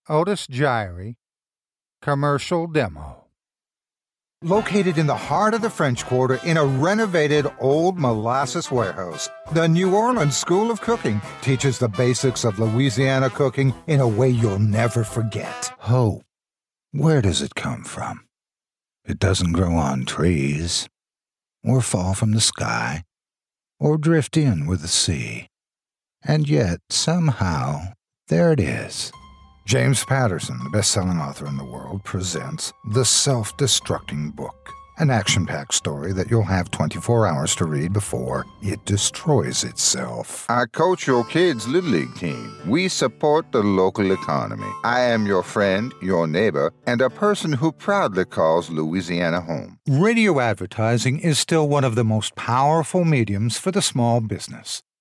Otis Gyrie, commercial demo. Located in the heart of the French Quarter in a renovated old molasses warehouse, the New Orleans School of Cooking teaches the basics of Louisiana cooking in a way you'll never forget. Hope. Where does it come from? It doesn't grow on trees, or fall from the sky, or drift in with the sea. And yet, somehow, there it is. James Patterson, the best-selling author in the world, presents The Self-Destructing Book, an action-packed story that you'll have 24 hours to read before it destroys itself. I coach your kids' Little League team. We support the local economy. I am your friend, your neighbor, and a person who proudly calls Louisiana home. Radio advertising is still one of the most powerful mediums for the small business.